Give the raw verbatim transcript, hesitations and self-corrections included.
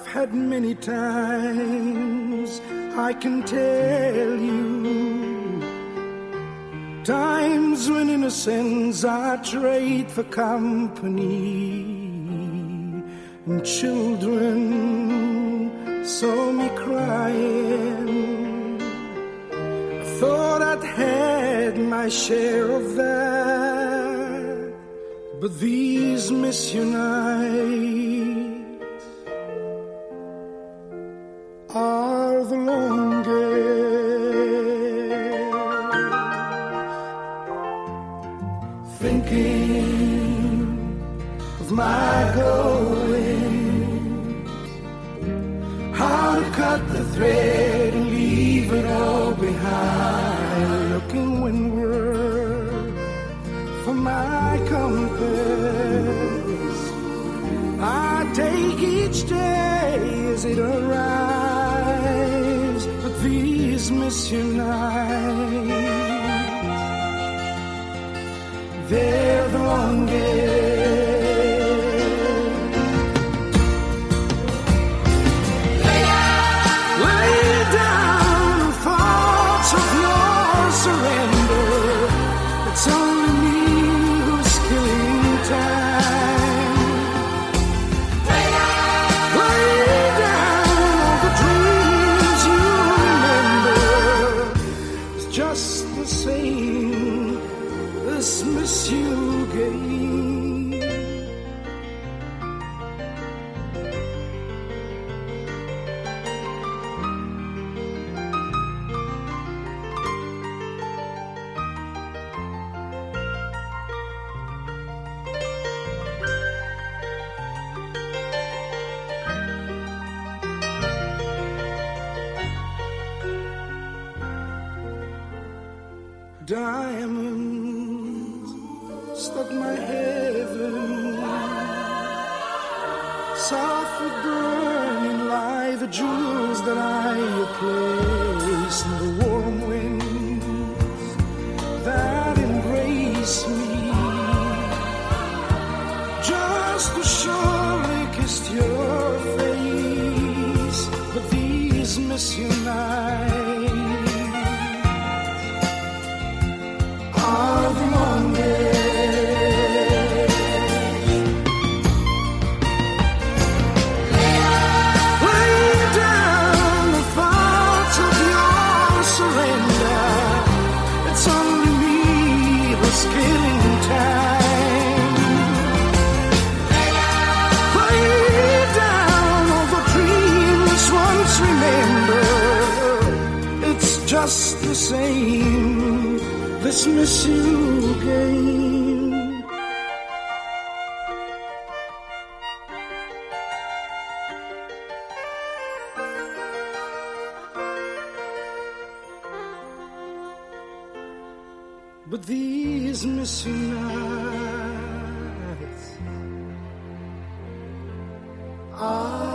had many times, I can tell you, times when innocence I trade for company, and children saw me crying. I thought I'd had my share of that, but these mission nights are the longest. Thinking of my going, how to cut the thread and leave it all behind, looking windward for my compass. I take each day as it arrives, but these mission nights, they're the longest. Lay down the thoughts of your surrender. It's only me who's killing time. Lay down all the dreams you remember. It's just the same. This miss you gain. Diamonds stuck my heaven, softly burning like the jewels that I place in the warm winds that embrace me. Just to surely kissed your face, but these miss you nights are the longest. Lay down the thoughts of your surrender. It's only me who's killing time. Lay down all the dreams once remembered. It's just the same. This miss you gain. But these missing nights are